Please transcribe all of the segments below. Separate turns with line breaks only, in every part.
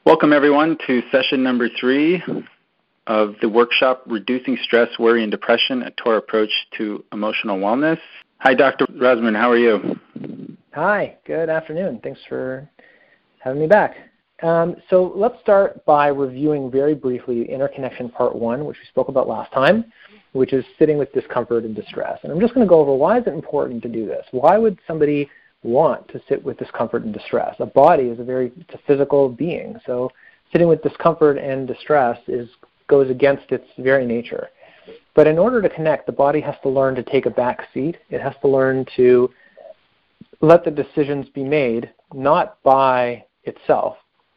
Welcome, everyone, to session number 3 of the workshop, Reducing Stress, Worry, and Depression, a Torah Approach to Emotional Wellness. Hi, Dr. Rosman. How are you?
Hi. Good afternoon. Thanks for having me back. So let's start by reviewing very briefly Interconnection Part 1, which we spoke about last time, which is sitting with discomfort and distress. And I'm just going to go over why is it important to do this. Why would somebody want to sit with discomfort and distress? A body is it's a physical being, so sitting with discomfort and distress goes against its very nature. But in order to connect, the body has to learn to take a back seat. It has to learn to let the decisions be made, not by itself.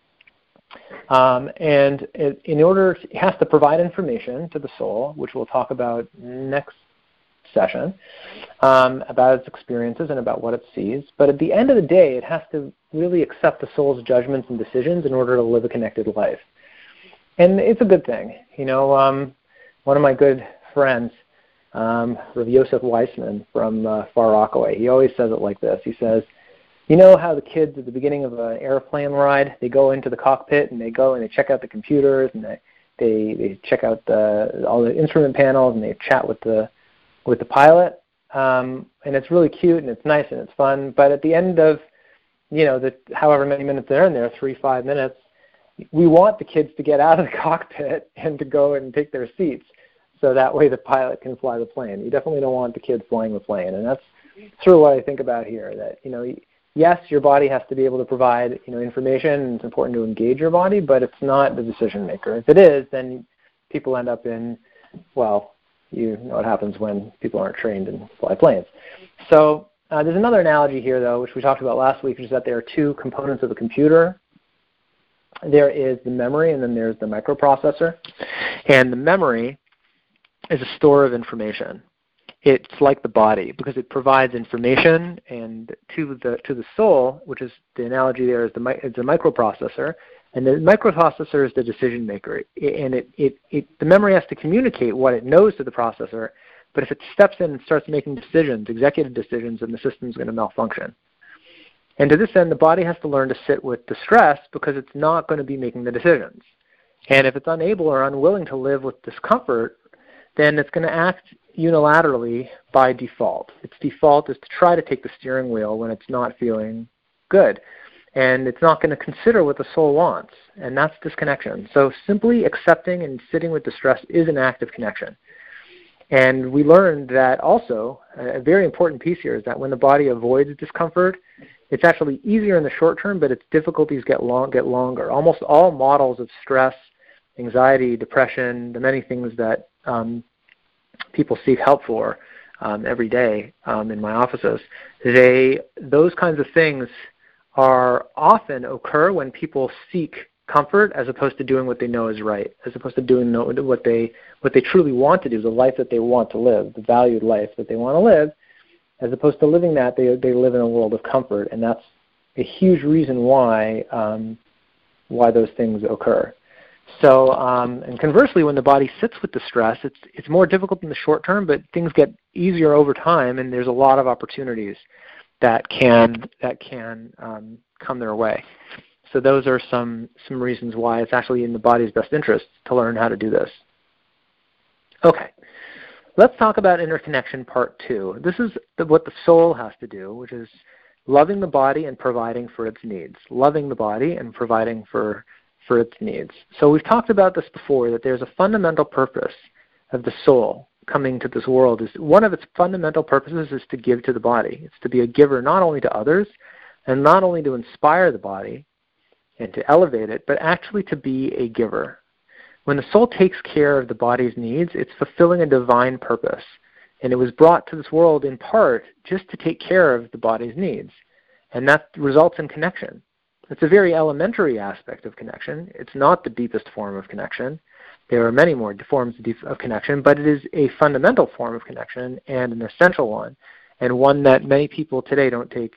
It has to provide information to the soul, which we'll talk about next session, about its experiences and about what it sees. But at the end of the day, it has to really accept the soul's judgments and decisions in order to live a connected life. And it's a good thing. One of my good friends, Rav Yosef Weissman from Far Rockaway, he always says it like this. He says, you know how the kids at the beginning of an airplane ride, they go into the cockpit and they go and they check out the computers and they check out all the instrument panels and they chat with the pilot, and it's really cute and it's nice and it's fun. But at the end of, however many minutes they're in there, 3-5 minutes, we want the kids to get out of the cockpit and to go and take their seats, so that way the pilot can fly the plane. You definitely don't want the kids flying the plane, and that's sort of what I think about here. That yes, your body has to be able to provide information, and it's important to engage your body, but it's not the decision maker. If it is, then people end up in, well, you know what happens when people aren't trained and fly planes. So there's another analogy here, though, which we talked about last week, which is that there are two components of a computer. There is the memory, and then there's the microprocessor. And the memory is a store of information. It's like the body because it provides information and to the soul, which is the analogy there is it's a microprocessor. And the microprocessor is the decision maker, and the memory has to communicate what it knows to the processor. But if it steps in and starts making decisions, executive decisions, then the system's going to malfunction. And to this end, the body has to learn to sit with distress because it's not going to be making the decisions. And if it's unable or unwilling to live with discomfort, then it's going to act unilaterally by default. Its default is to try to take the steering wheel when it's not feeling good. And it's not going to consider what the soul wants, and that's disconnection. So simply accepting and sitting with distress is an act of connection. And we learned that also, a very important piece here is that when the body avoids discomfort, it's actually easier in the short term, but its difficulties get longer. Almost all models of stress, anxiety, depression, the many things that people seek help for every day in my offices, those kinds of things often occur when people seek comfort as opposed to doing what they know is right, as opposed to doing what they truly want to do, the life that they want to live, the valued life that they want to live, as opposed to living that, they live in a world of comfort, and that's a huge reason why those things occur. So, and conversely, when the body sits with the stress, it's more difficult in the short term, but things get easier over time, and there's a lot of opportunities that can come their way. So those are some reasons why it's actually in the body's best interest to learn how to do this. Okay, let's talk about interconnection part 2. This is what the soul has to do, which is loving the body and providing for its needs. Loving the body and providing for its needs. So we've talked about this before, that there's a fundamental purpose of the soul coming to this world. Is one of its fundamental purposes is to give to the body. It's to be a giver not only to others and not only to inspire the body and to elevate it, but actually to be a giver. When the soul takes care of the body's needs, it's fulfilling a divine purpose. And it was brought to this world in part just to take care of the body's needs. And that results in connection. It's a very elementary aspect of connection. It's not the deepest form of connection. There are many more forms of connection, but it is a fundamental form of connection and an essential one, and one that many people today don't take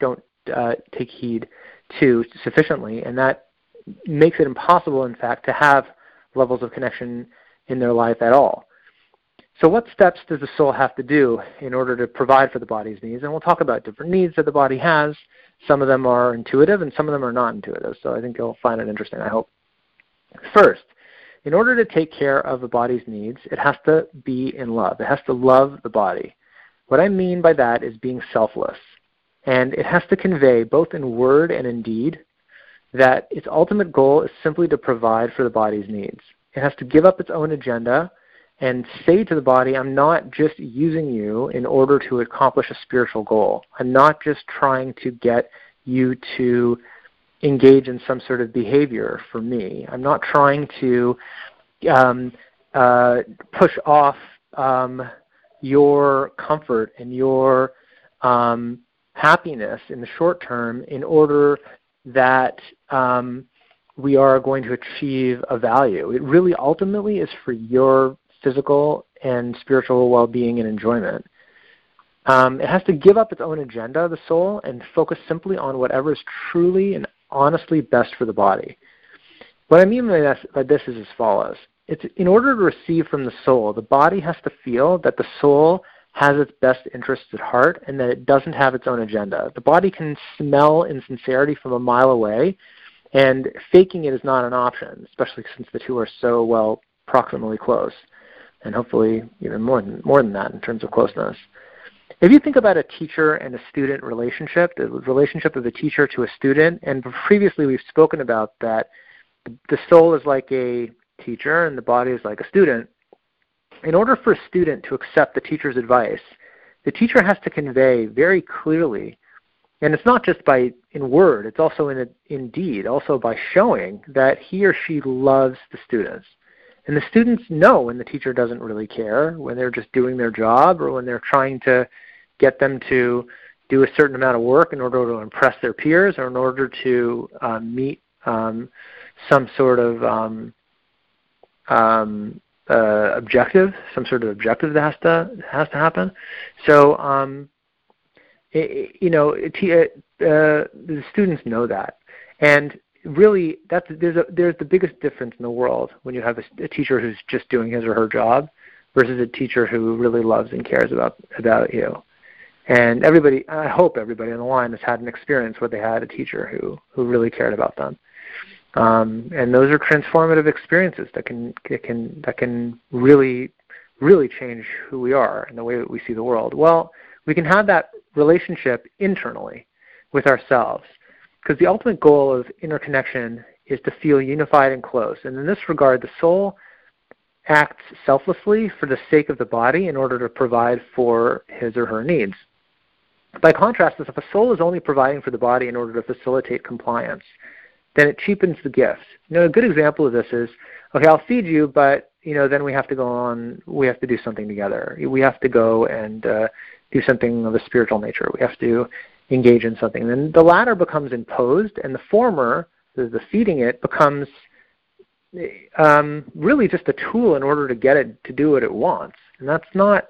heed to sufficiently, and that makes it impossible, in fact, to have levels of connection in their life at all. So what steps does the soul have to do in order to provide for the body's needs? And we'll talk about different needs that the body has, Some of them are intuitive and some of them are not intuitive. So I think you'll find it interesting, I hope. First, in order to take care of the body's needs, it has to be in love. It has to love the body. What I mean by that is being selfless. And it has to convey, both in word and in deed, that its ultimate goal is simply to provide for the body's needs. It has to give up its own agenda and say to the body, I'm not just using you in order to accomplish a spiritual goal. I'm not just trying to get you to engage in some sort of behavior for me. I'm not trying to push off your comfort and your happiness in the short term in order that we are going to achieve a value. It really ultimately is for your physical and spiritual well-being and enjoyment. It has to give up its own agenda, the soul, and focus simply on whatever is truly and honestly best for the body. What I mean by this is as follows. It's in order to receive from the soul, the body has to feel that the soul has its best interests at heart and that it doesn't have its own agenda. The body can smell insincerity from a mile away, and faking it is not an option, especially since the two are so well proximally close, and hopefully even more than that in terms of closeness. If you think about a teacher and a student relationship, the relationship of the teacher to a student, and previously we've spoken about that the soul is like a teacher and the body is like a student. In order for a student to accept the teacher's advice, the teacher has to convey very clearly, and it's not just in word, it's also in deed, also by showing that he or she loves the students. And the students know when the teacher doesn't really care, when they're just doing their job, or when they're trying to get them to do a certain amount of work in order to impress their peers, or in order to meet some sort of objective, some sort of objective that has to happen. So, the students know that, and really, there's the biggest difference in the world when you have a teacher who's just doing his or her job versus a teacher who really loves and cares about you. And I hope everybody on the line has had an experience where they had a teacher who really cared about them. And those are transformative experiences that can really, really change who we are and the way that we see the world. Well, we can have that relationship internally with ourselves, because the ultimate goal of interconnection is to feel unified and close. And in this regard, the soul acts selflessly for the sake of the body in order to provide for his or her needs. By contrast, if a soul is only providing for the body in order to facilitate compliance, then it cheapens the gift. A good example of this is, okay, I'll feed you, but then we have to go on, we have to do something together. We have to go and do something of a spiritual nature. We have to engage in something. Then the latter becomes imposed, and the former, the feeding it, becomes really just a tool in order to get it to do what it wants. And it's not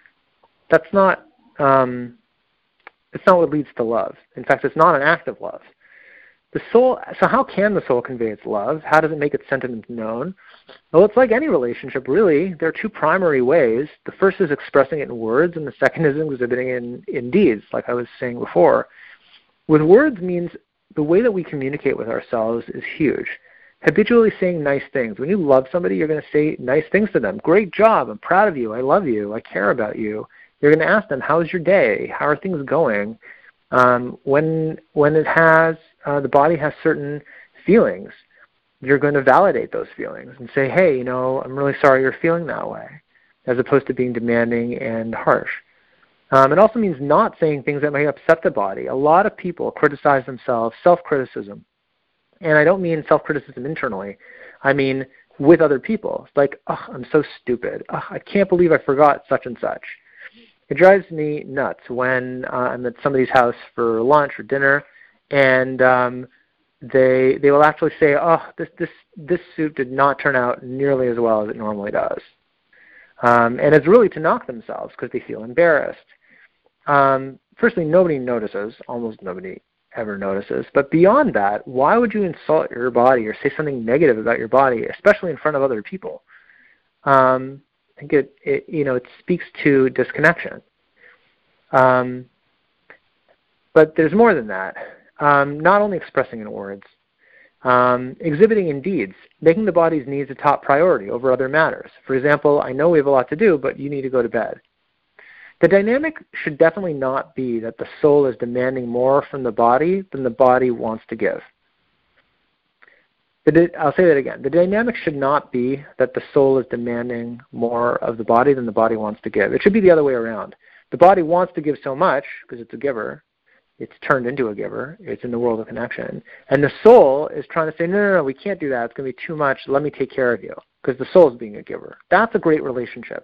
what leads to love. In fact, it's not an act of love. So how can the soul convey its love? How does it make its sentiments known? Well, it's like any relationship, really. There are two primary ways. The first is expressing it in words, and the second is exhibiting it in deeds, like I was saying before. With words means the way that we communicate with ourselves is huge. Habitually saying nice things. When you love somebody, you're going to say nice things to them. Great job. I'm proud of you. I love you. I care about you. You're going to ask them, how's your day? How are things going? When it has, the body has certain feelings, you're going to validate those feelings and say, hey, I'm really sorry you're feeling that way, as opposed to being demanding and harsh. It also means not saying things that may upset the body. A lot of people criticize themselves, self-criticism. And I don't mean self-criticism internally. I mean with other people. It's like, I'm so stupid. I can't believe I forgot such and such. It drives me nuts when I'm at somebody's house for lunch or dinner, and they will actually say, this soup did not turn out nearly as well as it normally does. And it's really to knock themselves because they feel embarrassed. Firstly, nobody notices. Almost nobody ever notices. But beyond that, why would you insult your body or say something negative about your body, especially in front of other people? I think it speaks to disconnection. But there's more than that. not only expressing in words, exhibiting in deeds, making the body's needs a top priority over other matters. For example, I know we have a lot to do, but you need to go to bed. The dynamic should definitely not be that the soul is demanding more from the body than the body wants to give. I'll say that again. The dynamic should not be that the soul is demanding more of the body than the body wants to give. It should be the other way around. The body wants to give so much because it's a giver. It's turned into a giver. It's in the world of connection. And the soul is trying to say, no, we can't do that. It's going to be too much. Let me take care of you, because the soul is being a giver. That's a great relationship.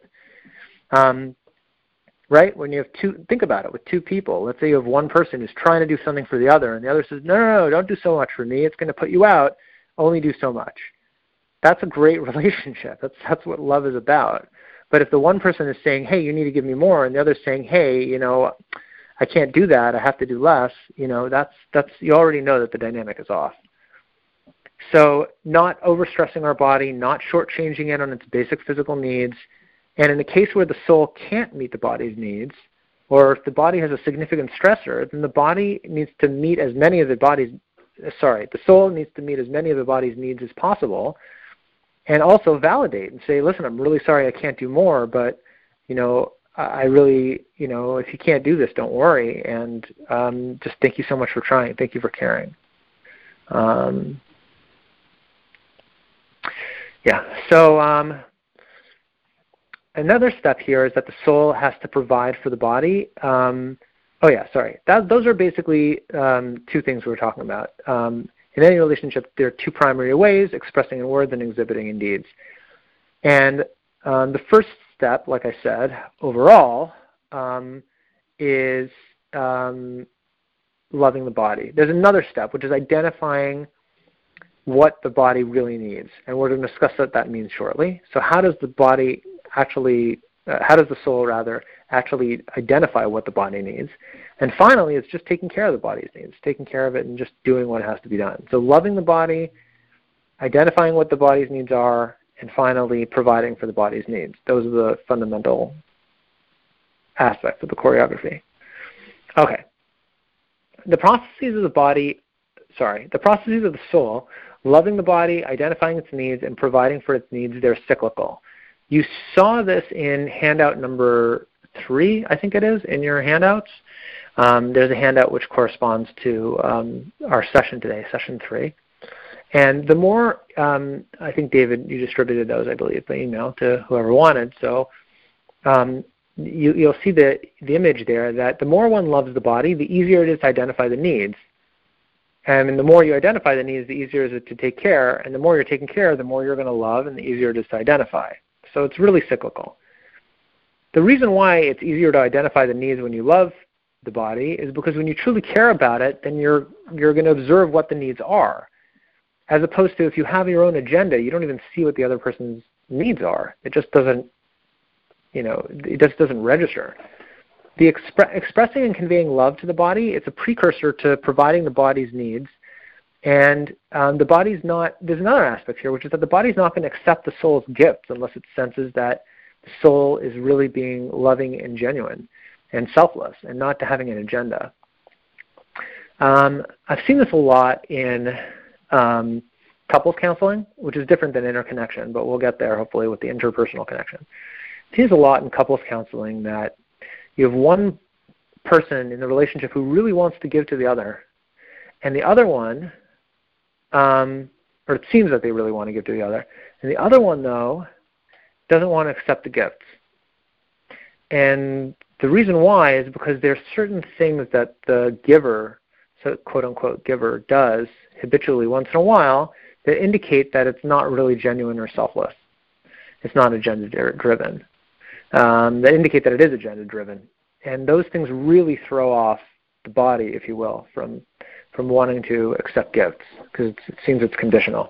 Right? When you have think about it, with two people. Let's say you have one person who's trying to do something for the other, and the other says, no, don't do so much for me. It's going to put you out. Only do so much. That's a great relationship. That's what love is about. But if the one person is saying, hey, you need to give me more, and the other is saying, hey, I can't do that. I have to do less. That's you already know that the dynamic is off. So not overstressing our body, not shortchanging it on its basic physical needs. And in the case where the soul can't meet the body's needs, or if the body has a significant stressor, then the body needs to meet as many of the soul needs to meet as many of the body's needs as possible, and also validate and say, listen, I'm really sorry I can't do more, but, I really, if you can't do this, don't worry, and just thank you so much for trying. Thank you for caring. So another step here is that the soul has to provide for the body. Those are basically two things we're talking about. In any relationship, there are two primary ways: expressing in words and exhibiting in deeds. And the first step, like I said, overall, is loving the body. There's another step, which is identifying what the body really needs, and we're going to discuss what that means shortly. So how does the soul actually identify what the body needs? And finally, it's just taking care of the body's needs, taking care of it and just doing what has to be done. So loving the body, identifying what the body's needs are, and finally providing for the body's needs. Those are the fundamental aspects of the choreography. Okay. The processes of the soul, loving the body, identifying its needs, and providing for its needs, they're cyclical. You saw this in handout number 3, I think it is, in your handouts. There's a handout which corresponds to our session today, session 3. And the more, I think, David, you distributed those, I believe, by email to whoever wanted. So you'll see the image there that the more one loves the body, the easier it is to identify the needs. And the more you identify the needs, the easier it is to take care. And the more you're taking care, the more you're going to love, and the easier it is to identify. So it's really cyclical. The reason why it's easier to identify the needs when you love the body is because when you truly care about it, then you're going to observe what the needs are. As opposed to if you have your own agenda, you don't even see what the other person's needs are. It just doesn't, it just doesn't register. The expressing and conveying love to the body, it's a precursor to providing the body's needs. And the body's not, there's another aspect here, which is that the body's not going to accept the soul's gifts unless it senses that the soul is really being loving and genuine and selfless and not having an agenda. I've seen this a lot in couples counseling, which is different than interconnection, but we'll get there hopefully with the interpersonal connection. I've seen this a lot in couples counseling that you have one person in the relationship who really wants to give to the other, and the other one, or it seems that they really want to give to the other, and the other one, though, doesn't want to accept the gifts. And the reason why is because there's certain things that the giver, so quote-unquote giver, does habitually once in a while that indicate that it's not really genuine or selfless. It's not agenda-driven. That indicate that it is agenda-driven. And those things really throw off the body, if you will, from wanting to accept gifts, because it seems it's conditional.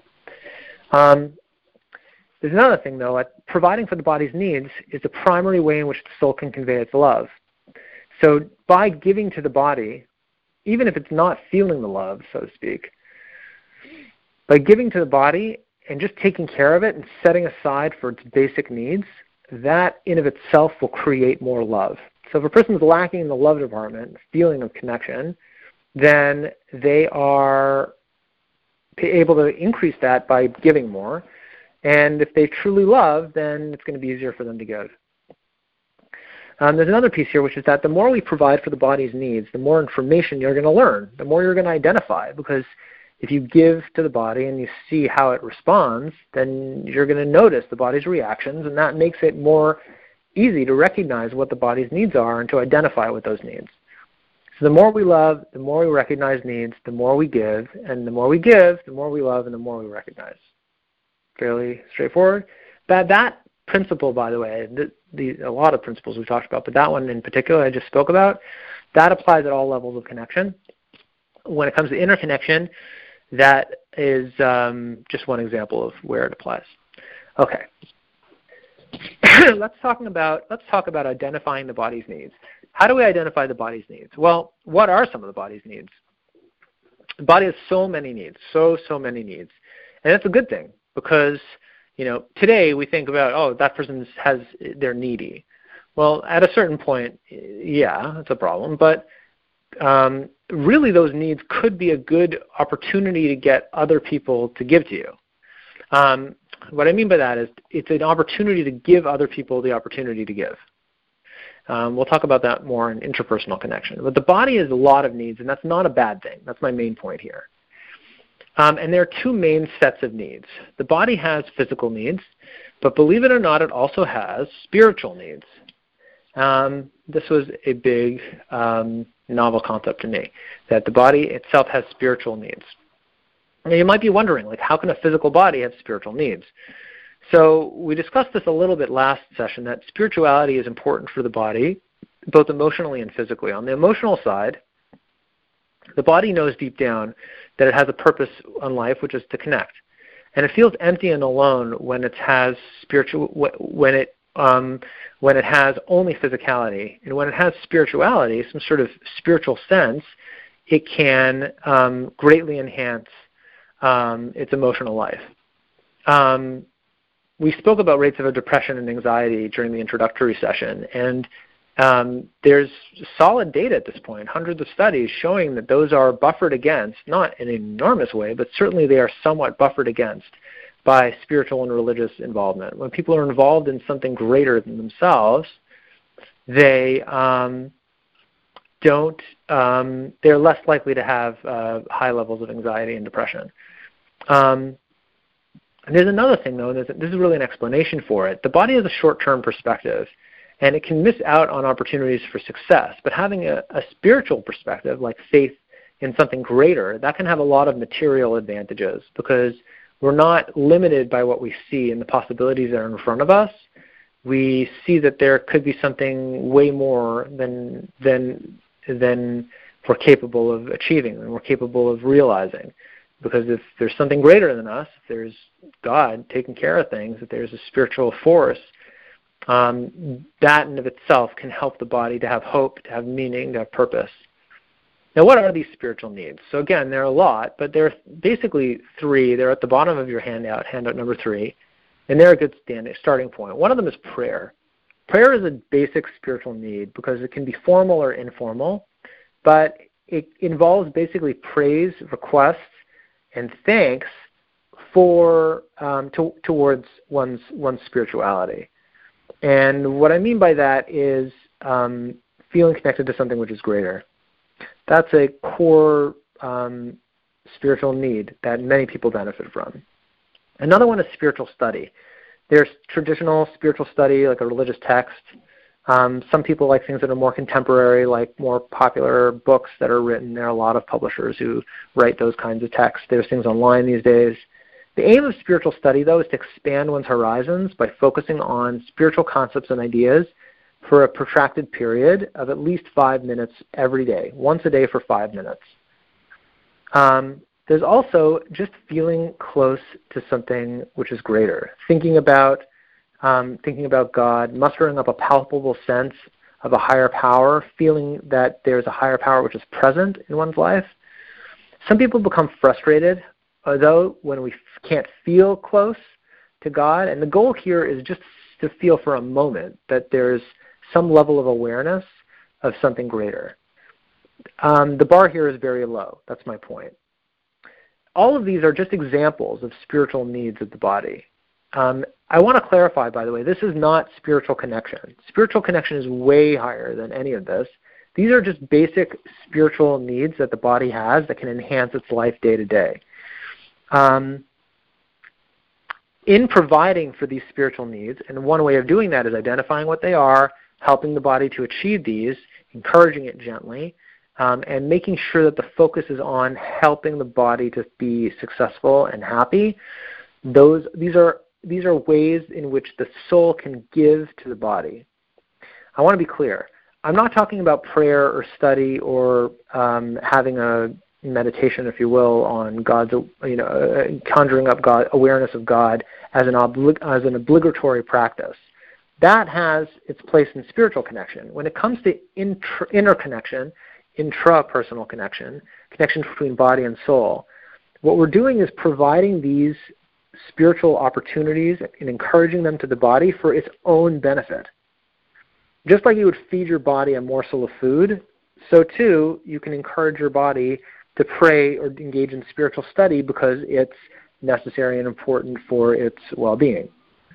There's another thing, though. Providing for the body's needs is the primary way in which the soul can convey its love. So by giving to the body, even if it's not feeling the love, so to speak, by giving to the body and just taking care of it and setting aside for its basic needs, that in of itself will create more love. So if a person is lacking in the love department, feeling of connection, then they are able to increase that by giving more. And if they truly love, then it's going to be easier for them to give. There's another piece here, which is that the more we provide for the body's needs, the more information you're going to learn, the more you're going to identify. Because if you give to the body and you see how it responds, then you're going to notice the body's reactions, and that makes it more easy to recognize what the body's needs are and to identify with those needs. So the more we love, the more we recognize needs, the more we give, and the more we give, the more we love, and the more we recognize. Fairly straightforward. That principle, by the way, a lot of principles we talked about, but that one in particular I just spoke about, that applies at all levels of connection. When it comes to interconnection, that is just one example of where it applies. Okay. Let's talk about identifying the body's needs. How do we identify the body's needs? Well, what are some of the body's needs? The body has so many needs, so many needs. And that's a good thing because, today we think about, that person they're needy. Well, at a certain point, yeah, that's a problem. But really those needs could be a good opportunity to get other people to give to you. What I mean by that is it's an opportunity to give other people the opportunity to give. We'll talk about that more in interpersonal connection. But the body has a lot of needs, and that's not a bad thing. That's my main point here. And there are two main sets of needs. The body has physical needs, but believe it or not, it also has spiritual needs. This was a big novel concept to me, that the body itself has spiritual needs. Now you might be wondering, how can a physical body have spiritual needs? So we discussed this a little bit last session, that spirituality is important for the body, both emotionally and physically. On the emotional side, the body knows deep down that it has a purpose in life, which is to connect. And it feels empty and alone when it has when it has only physicality. And when it has spirituality, some sort of spiritual sense, it can greatly enhance its emotional life. We spoke about rates of depression and anxiety during the introductory session, and there's solid data at this point, hundreds of studies showing that those are buffered against, not in an enormous way, but certainly they are somewhat buffered against by spiritual and religious involvement. When people are involved in something greater than themselves, they they're less likely to have high levels of anxiety and depression. And there's another thing, though, and this is really an explanation for it. The body has a short-term perspective, and it can miss out on opportunities for success. But having a spiritual perspective, like faith in something greater, that can have a lot of material advantages because we're not limited by what we see and the possibilities that are in front of us. We see that there could be something way more than we're capable of achieving and we're capable of realizing. Because if there's something greater than us, if there's God taking care of things, if there's a spiritual force, that in of itself can help the body to have hope, to have meaning, to have purpose. Now, what are these spiritual needs? So again, there are a lot, but there are basically three. They're at the bottom of your handout number 3, and they're a good starting point. One of them is prayer. Prayer is a basic spiritual need because it can be formal or informal, but it involves basically praise, requests, and thanks for towards one's spirituality. And what I mean by that is feeling connected to something which is greater. That's a core spiritual need that many people benefit from. Another one is spiritual study. There's traditional spiritual study, like a religious text. Some people like things that are more contemporary, like more popular books that are written. There are a lot of publishers who write those kinds of texts. There's things online these days. The aim of spiritual study, though, is to expand one's horizons by focusing on spiritual concepts and ideas for a protracted period of at least 5 minutes every day, once a day for 5 minutes. There's also just feeling close to something which is greater, thinking about God, mustering up a palpable sense of a higher power, feeling that there's a higher power which is present in one's life. Some people become frustrated, though, when we can't feel close to God. And the goal here is just to feel for a moment that there's some level of awareness of something greater. the bar here is very low. That's my point. All of these are just examples of spiritual needs of the body. I want to clarify, by the way, this is not spiritual connection. Spiritual connection is way higher than any of this. These are just basic spiritual needs that the body has that can enhance its life day to day. In providing for these spiritual needs, and one way of doing that is identifying what they are, helping the body to achieve these, encouraging it gently, and making sure that the focus is on helping the body to be successful and happy. These are ways in which the soul can give to the body. I want to be clear. I'm not talking about prayer or study or having a meditation, if you will, on God's, conjuring up God, awareness of God as an obligatory practice. That has its place in spiritual connection. When it comes to interconnection, intrapersonal connection between body and soul, what we're doing is providing these spiritual opportunities and encouraging them to the body for its own benefit. Just like you would feed your body a morsel of food, so too you can encourage your body to pray or engage in spiritual study because it's necessary and important for its well-being.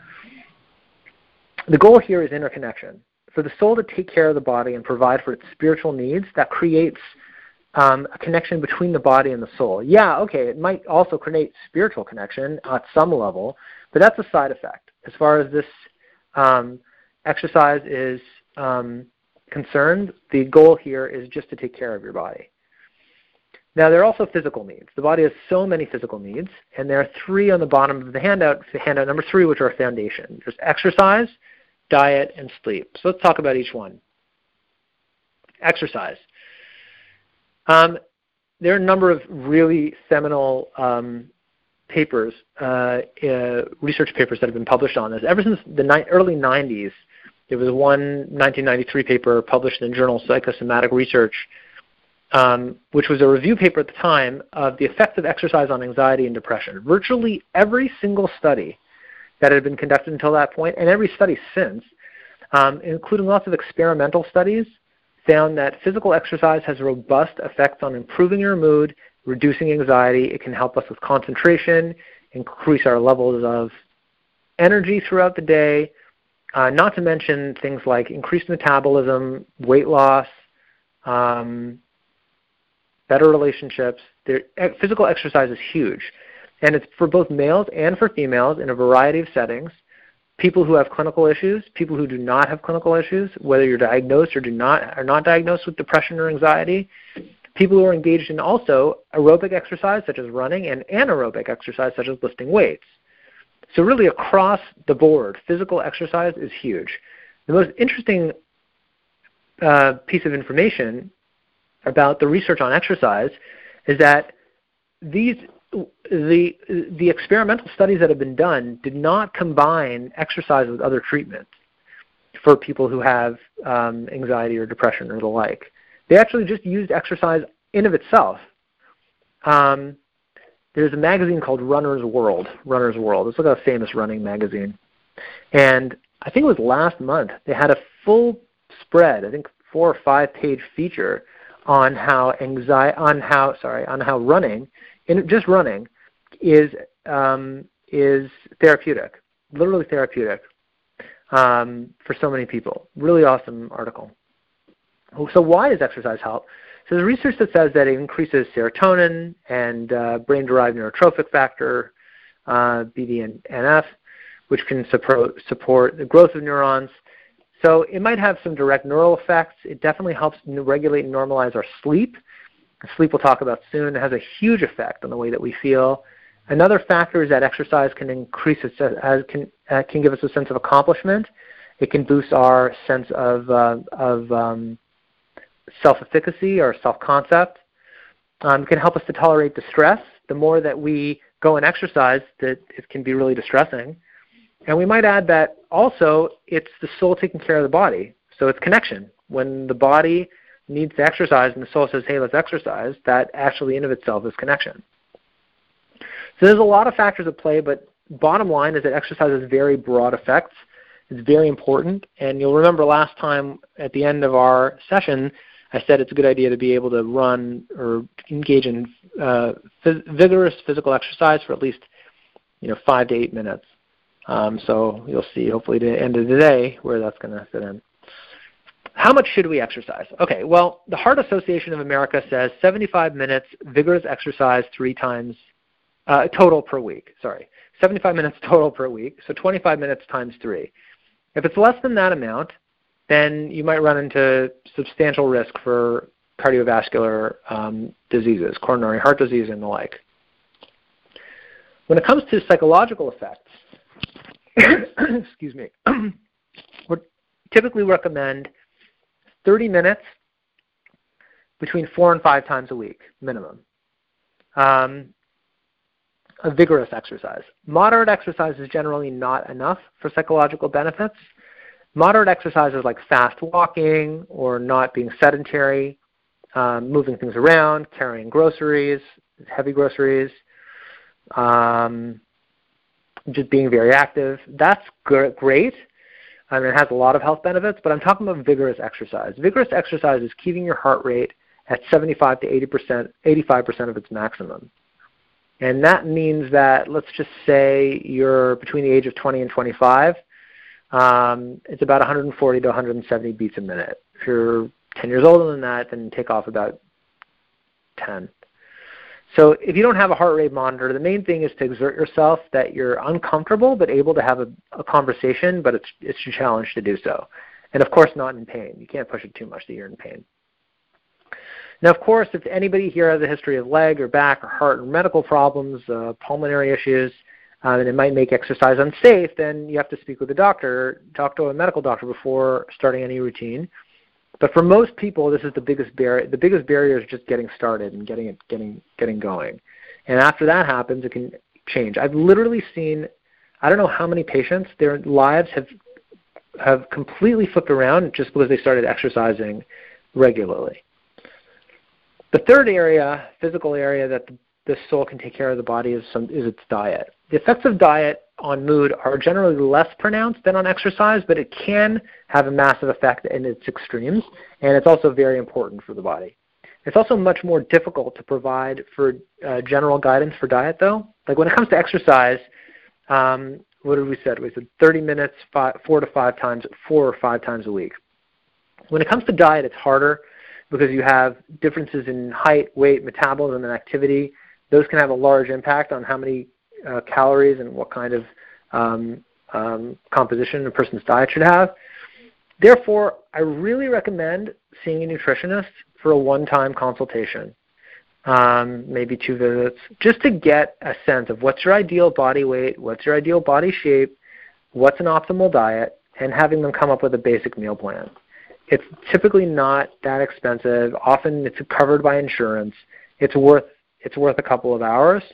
The goal here is interconnection. For the soul to take care of the body and provide for its spiritual needs, that creates a connection between the body and the soul. Yeah, okay, it might also create spiritual connection at some level, but that's a side effect. As far as this exercise is concerned, the goal here is just to take care of your body. Now, there are also physical needs. The body has so many physical needs, and there are three on the bottom of the handout number 3, which are foundation. There's exercise, diet, and sleep. So let's talk about each one. Exercise. There are a number of really seminal papers, research papers that have been published on this. Ever since the early 90s, there was one 1993 paper published in the journal Psychosomatic Research, which was a review paper at the time of the effects of exercise on anxiety and depression. Virtually every single study that had been conducted until that point, and every study since, including lots of experimental studies, found that physical exercise has robust effects on improving your mood, reducing anxiety. It can help us with concentration, increase our levels of energy throughout the day, not to mention things like increased metabolism, weight loss, better relationships. Physical exercise is huge, and it's for both males and for females in a variety of settings. People who have clinical issues, people who do not have clinical issues, whether you're diagnosed or are not diagnosed with depression or anxiety, people who are engaged in also aerobic exercise such as running and anaerobic exercise such as lifting weights. So really across the board, physical exercise is huge. The most interesting piece of information about the research on exercise is that the experimental studies that have been done did not combine exercise with other treatments for people who have anxiety or depression or the like. They actually just used exercise in of itself. There's a magazine called Runner's World. It's like a famous running magazine. And I think it was last month, they had a full spread, I think 4 or 5 page feature on how running, just running, is therapeutic, literally therapeutic for so many people. Really awesome article. So why does exercise help? So there's research that says that it increases serotonin and brain-derived neurotrophic factor, BDNF, which can support the growth of neurons. So it might have some direct neural effects. It definitely helps regulate and normalize our sleep. Sleep we'll talk about soon. It has a huge effect on the way that we feel. Another factor is that exercise can increase can give us a sense of accomplishment. It can boost our sense of self-efficacy or self-concept. It can help us to tolerate distress. The more that we go and exercise, that it can be really distressing. And we might add that also it's the soul taking care of the body. So it's connection. When the body needs to exercise and the soul says, hey, let's exercise, that actually in of itself is connection. So there's a lot of factors at play, but bottom line is that exercise has very broad effects. It's very important. And you'll remember last time at the end of our session, I said it's a good idea to be able to run or engage in vigorous physical exercise for at least 5 to 8 minutes. So you'll see, hopefully, at the end of the day where that's going to fit in. How much should we exercise? Okay, well, the Heart Association of America says 75 minutes vigorous exercise 3 times total per week. 75 minutes total per week, so 25 minutes times 3. If it's less than that amount, then you might run into substantial risk for cardiovascular diseases, coronary heart disease and the like. When it comes to psychological effects, excuse me, we typically recommend 30 minutes between 4 and 5 times a week, minimum, of vigorous exercise. Moderate exercise is generally not enough for psychological benefits. Moderate exercises like fast walking or not being sedentary, moving things around, carrying groceries, heavy groceries, just being very active, that's great. I mean, it has a lot of health benefits, but I'm talking about vigorous exercise. Vigorous exercise is keeping your heart rate at 75 to 85% of its maximum. And that means that, let's just say you're between the age of 20 and 25, it's about 140 to 170 beats a minute. If you're 10 years older than that, then take off about 10. So if you don't have a heart rate monitor, the main thing is to exert yourself, that you're uncomfortable but able to have a conversation, but it's a challenge to do so. And of course not in pain. You can't push it too much that you're in pain. Now, of course, if anybody here has a history of leg or back or heart or medical problems, pulmonary issues, and it might make exercise unsafe, then you have to speak with a doctor, talk to a medical doctor before starting any routine. But for most people, this is the biggest barrier. The biggest barrier is just getting started and getting going. And after that happens, it can change. I've literally seen, I don't know how many patients, their lives have completely flipped around just because they started exercising regularly. The third area, physical area, that the soul can take care of the body is its diet. The effects of diet on mood are generally less pronounced than on exercise, but it can have a massive effect in its extremes, and it's also very important for the body. It's also much more difficult to provide for general guidance for diet, though. Like when it comes to exercise, what did we say? We said 30 minutes, 4 or 5 times a week. When it comes to diet, it's harder because you have differences in height, weight, metabolism, and activity. Those can have a large impact on how many calories and what kind of composition a person's diet should have. Therefore, I really recommend seeing a nutritionist for a one-time consultation, maybe 2 visits, just to get a sense of what's your ideal body weight, what's your ideal body shape, what's an optimal diet, and having them come up with a basic meal plan. It's typically not that expensive. Often it's covered by insurance. It's worth a couple of hours.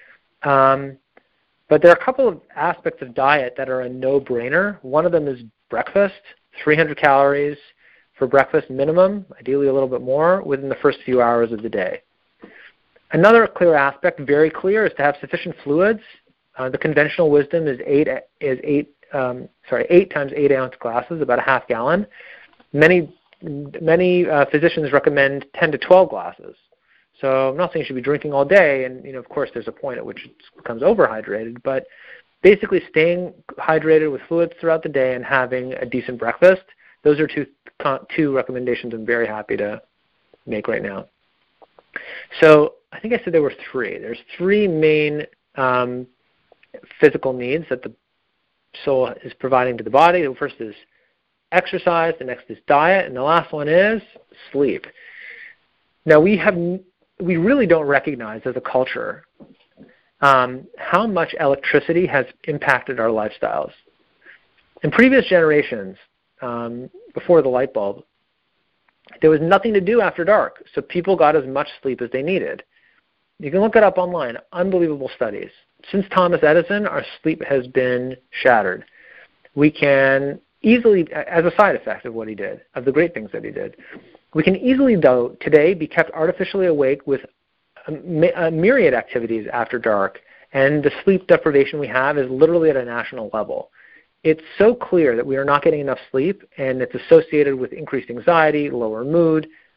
But there are a couple of aspects of diet that are a no-brainer. One of them is breakfast, 300 calories for breakfast minimum, ideally a little bit more, within the first few hours of the day. Another clear aspect, very clear, is to have sufficient fluids. The conventional wisdom is 8 times 8 ounce glasses, about a half gallon. Many physicians recommend 10 to 12 glasses. So I'm not saying you should be drinking all day, and of course there's a point at which it becomes overhydrated, but basically staying hydrated with fluids throughout the day and having a decent breakfast, those are two recommendations I'm very happy to make right now. So I think I said there were 3. There's 3 main physical needs that the soul is providing to the body. The first is exercise, the next is diet, and the last one is sleep. Now we really don't recognize as a culture how much electricity has impacted our lifestyles. In previous generations, before the light bulb, there was nothing to do after dark, so people got as much sleep as they needed. You can look it up online, unbelievable studies. Since Thomas Edison, our sleep has been shattered. We can easily, as a side effect of what he did, of the great things that he did, we can easily, though, today be kept artificially awake with a myriad activities after dark, and the sleep deprivation we have is literally at a national level. It's so clear that we are not getting enough sleep, and it's associated with increased anxiety, lower mood,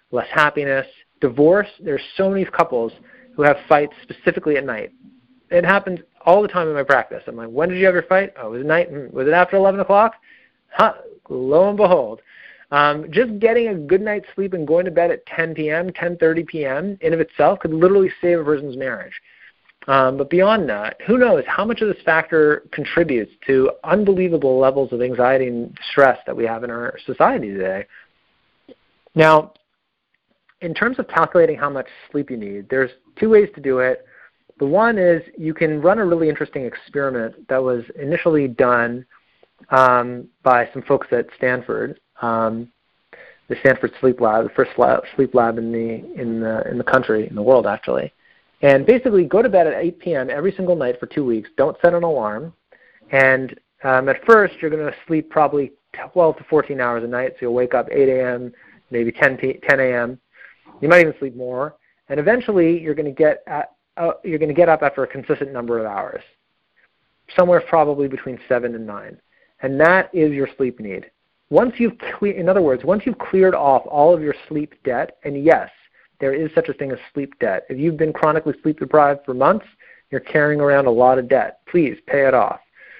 less happiness. Divorce, there's so many couples who have fights specifically at night. It happens all the time in my practice. I'm like, when did you have your fight? Oh, it was at night. Was it after 11 o'clock? Lo and behold. Just getting a good night's sleep and going to bed at 10 p.m., 10:30 p.m. in of itself could literally save a person's marriage. But beyond that, who knows how much of this factor contributes to unbelievable levels of anxiety and stress that we have in our society today. Now, in terms of calculating how much sleep you need, there's two ways to do it. The one is you can run a really interesting experiment that was initially done by some folks at Stanford, the Stanford Sleep Lab, the first sleep lab in the country, in the world actually. And basically go to bed at 8 p.m. every single night for 2 weeks. Don't set an alarm. And at first you're going to sleep probably 12 to 14 hours a night, so you'll wake up 8 a.m., maybe 10 a.m. You might even sleep more. And eventually you're going to get up after a consistent number of hours, somewhere probably between 7 and 9. And that is your sleep need. Once you've cleared off all of your sleep debt, and yes, there is such a thing as sleep debt. If you've been chronically sleep deprived for months, you're carrying around a lot of debt. Please pay it off.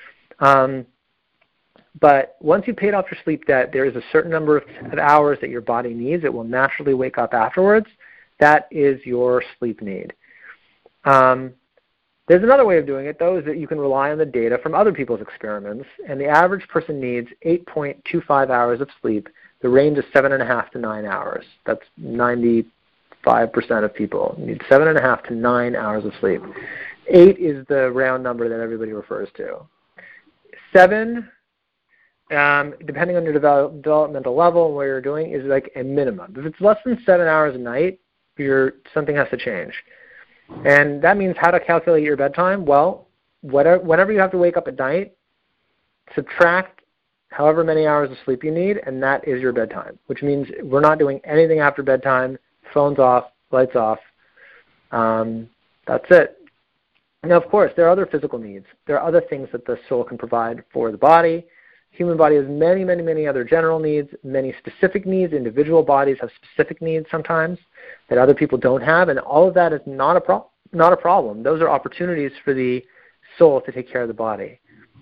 But once you've paid off your sleep debt, there is a certain number of hours that your body needs. It will naturally wake up afterwards. That is your sleep need. There's another way of doing it, though, is that you can rely on the data from other people's experiments, and the average person needs 8.25 hours of sleep. The range is 7.5 to 9 hours. That's 95% of people need 7.5 to 9 hours of sleep. 8 is the round number that everybody refers to. 7, depending on your developmental level and what you're doing, is like a minimum. If it's less than 7 hours a night, something has to change. And that means how to calculate your bedtime. Well, whenever you have to wake up at night, subtract however many hours of sleep you need, and that is your bedtime, which means we're not doing anything after bedtime, phones off, lights off. That's it. Now, of course, there are other physical needs. There are other things that the soul can provide for the body. Human body has many, many, many other general needs, many specific needs. Individual bodies have specific needs sometimes that other people don't have, and all of that is not a problem. Those are opportunities for the soul to take care of the body.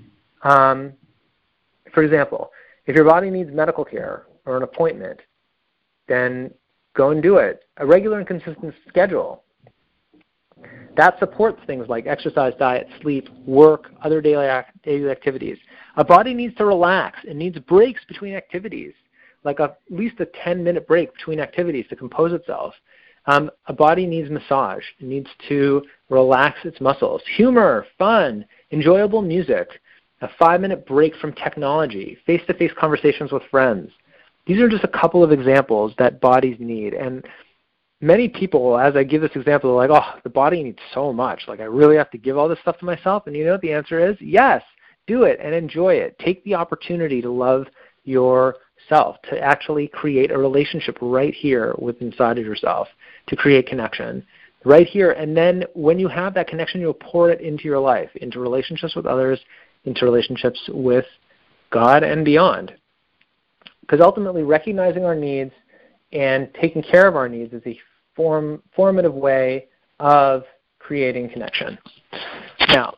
For example, if your body needs medical care or an appointment, then go and do it. A regular and consistent schedule. That supports things like exercise, diet, sleep, work, other daily activities. A body needs to relax. It needs breaks between activities, like at least a 10-minute break between activities to compose itself. A body needs massage. It needs to relax its muscles. Humor, fun, enjoyable music, a 5-minute break from technology, face-to-face conversations with friends. These are just a couple of examples that bodies need. And many people, as I give this example, are like, oh, the body needs so much. Like, I really have to give all this stuff to myself? And you know what the answer is? Yes, do it and enjoy it. Take the opportunity to love yourself, to actually create a relationship right here with inside of yourself, to create connection right here. And then when you have that connection, you'll pour it into your life, into relationships with others, into relationships with God and beyond. Because ultimately, recognizing our needs and taking care of our needs is a formative way of creating connection. Now,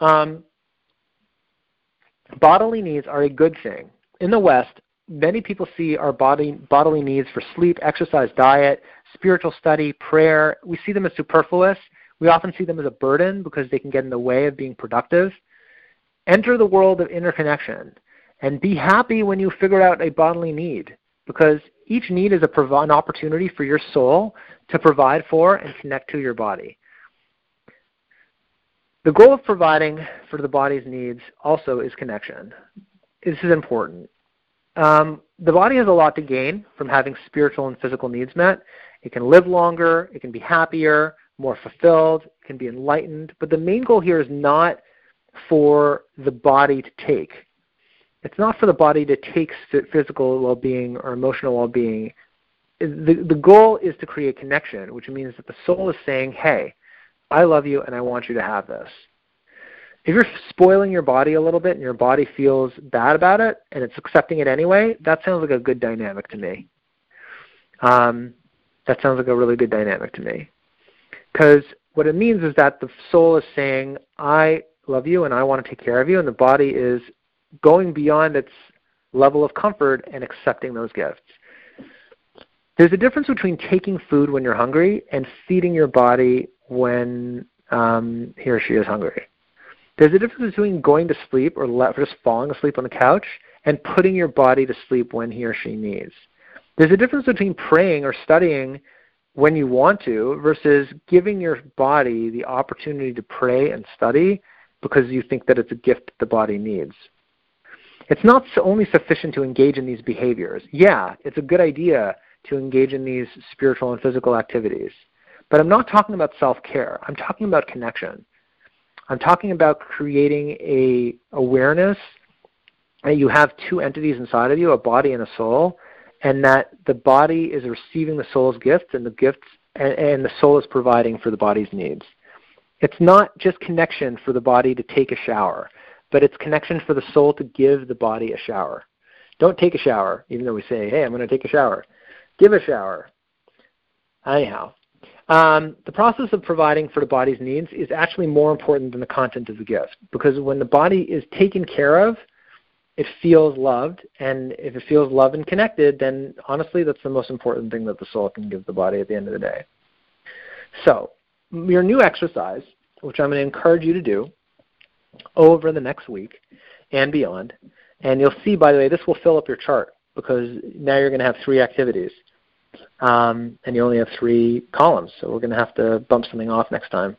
bodily needs are a good thing. In the West, many people see our bodily needs for sleep, exercise, diet, spiritual study, prayer. We see them as superfluous. We often see them as a burden because they can get in the way of being productive. Enter the world of interconnection and be happy when you figure out a bodily need, because each need is an opportunity for your soul to provide for and connect to your body. The goal of providing for the body's needs also is connection. This is important. The body has a lot to gain from having spiritual and physical needs met. It can live longer, it can be happier, more fulfilled, it can be enlightened, but the main goal here is not for the body to take. It's not for the body to take physical well-being or emotional well-being. The goal is to create connection, which means that the soul is saying, hey, I love you and I want you to have this. If you're spoiling your body a little bit and your body feels bad about it and it's accepting it anyway, that sounds like a good dynamic to me. That sounds like a really good dynamic to me. Because what it means is that the soul is saying, I love you and I want to take care of you, and the body is going beyond its level of comfort and accepting those gifts. There's a difference between taking food when you're hungry and feeding your body when he or she is hungry. There's a difference between going to sleep or just falling asleep on the couch and putting your body to sleep when he or she needs. There's a difference between praying or studying when you want to versus giving your body the opportunity to pray and study because you think that it's a gift that the body needs. It's not only sufficient to engage in these behaviors. Yeah, it's a good idea to engage in these spiritual and physical activities. But I'm not talking about self-care. I'm talking about connection. I'm talking about creating a awareness that you have two entities inside of you, a body and a soul, and that the body is receiving the soul's gifts and the soul is providing for the body's needs. It's not just connection for the body to take a shower, but it's connection for the soul to give the body a shower. Don't take a shower, even though we say, hey, I'm going to take a shower. Give a shower. Anyhow, the process of providing for the body's needs is actually more important than the content of the gift, because when the body is taken care of, it feels loved, and if it feels loved and connected, then honestly that's the most important thing that the soul can give the body at the end of the day. So, your new exercise, which I'm going to encourage you to do over the next week and beyond, and you'll see, by the way, this will fill up your chart, because now you're going to have 3 activities, and you only have 3 columns, so we're going to have to bump something off next time.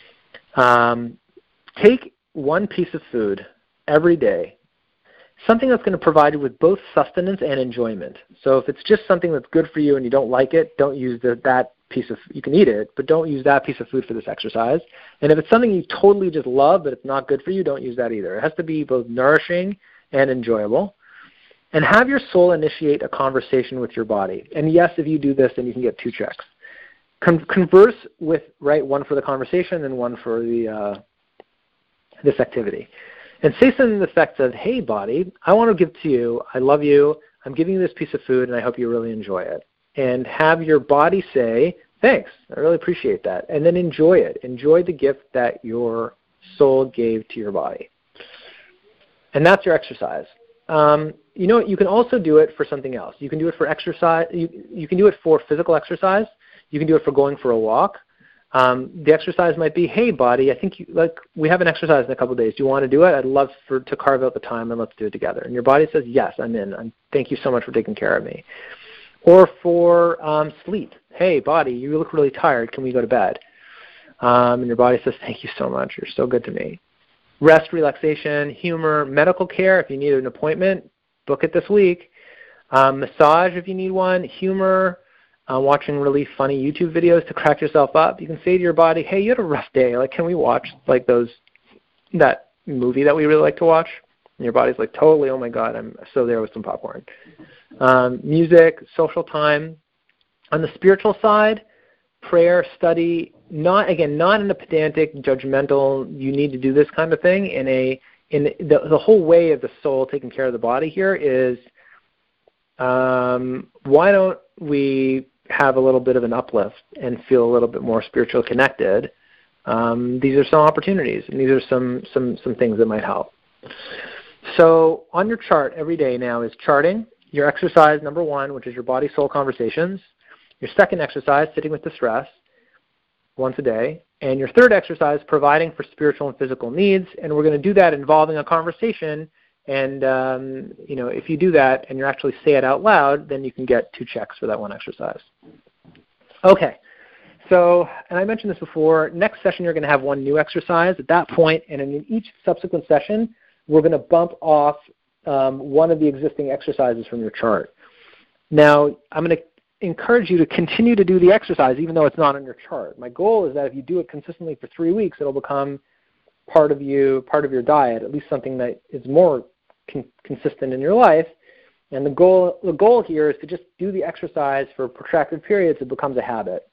Take one piece of food every day, something that's going to provide you with both sustenance and enjoyment. So if it's just something that's good for you and you don't like it, don't use that piece of, you can eat it, but don't use that piece of food for this exercise. And if it's something you totally just love but it's not good for you, don't use that either. It has to be both nourishing and enjoyable. And have your soul initiate a conversation with your body. And yes, if you do this, then you can get 2 checks. Converse with, right, one for the conversation and one for the this activity. And say something to the effect of, hey, body, I want to give to you, I love you, I'm giving you this piece of food, and I hope you really enjoy it. And have your body say, thanks, I really appreciate that. And then enjoy it. Enjoy the gift that your soul gave to your body. And that's your exercise. You know, you can also do it for something else. You can do it for exercise. You can do it for physical exercise. You can do it for going for a walk. The exercise might be, hey, body, I think we have an exercise in a couple of days. Do you want to do it? I'd love to carve out the time and let's do it together. And your body says, yes, I'm in. Thank you so much for taking care of me. Or for sleep. Hey, body, you look really tired. Can we go to bed? And your body says, thank you so much. You're so good to me. Rest, relaxation, humor, medical care. If you need an appointment, book it this week. Massage if you need one. Humor. Watching really funny YouTube videos to crack yourself up. You can say to your body, hey, you had a rough day. Like, can we watch that movie that we really like to watch? And your body's like, totally, oh my God, I'm so there with some popcorn. Music, social time. On the spiritual side, prayer, study, not in a pedantic, judgmental, you need to do this kind of thing. The whole way of the soul taking care of the body here is, why don't we have a little bit of an uplift and feel a little bit more spiritually connected? These are some opportunities, and these are some things that might help. So on your chart every day now is charting, your exercise number 1, which is your body-soul conversations, your second exercise, sitting with distress, once a day, and your third exercise, providing for spiritual and physical needs, and we're going to do that involving a conversation. And, if you do that and you actually say it out loud, then you can get 2 checks for that one exercise. Okay. So, and I mentioned this before, next session you're going to have 1 new exercise at that point, and in each subsequent session, we're going to bump off one of the existing exercises from your chart. Now, I'm going to encourage you to continue to do the exercise even though it's not on your chart. My goal is that if you do it consistently for 3 weeks, it'll become part of your diet, at least something that is more consistent in your life. And the goal here is to just do the exercise for protracted periods. It becomes a habit.